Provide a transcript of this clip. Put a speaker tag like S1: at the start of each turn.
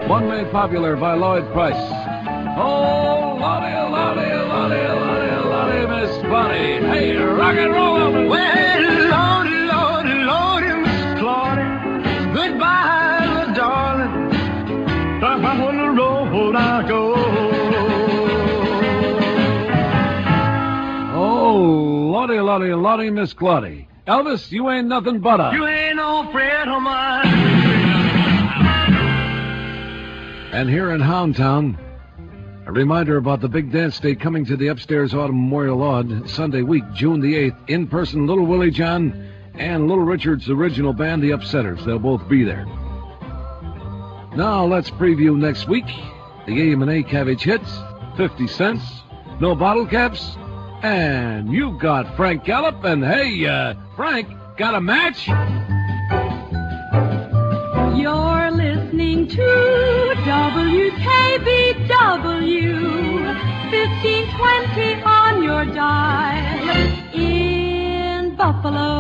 S1: one made popular by Lloyd Price. Oh, Lottie, Lottie, Lottie, Lottie, Lottie, Miss Claudia. Hey, rock and roll, Elvis.
S2: Well, Lordy, Lordy, Lordy, Miss Claudia, goodbye, little darling. I'm on the road I go.
S1: Oh, Lottie, Lottie, Lottie, Miss Claudia. Elvis, you ain't nothing but a...
S2: You ain't no friend of mine.
S1: And here in Houndtown, a reminder about the big dance day coming to the Upstairs Autumn Memorial Lawn Sunday week, June the 8th. In person, Little Willie John and Little Richard's original band, the Upsetters. They'll both be there. Now let's preview next week. The AM&A Cabbage hits, 50 cents, no bottle caps, and you got Frank Gallup. And hey, Frank, got a match?
S3: You're listening to WKBW, 1520 on your dial in Buffalo.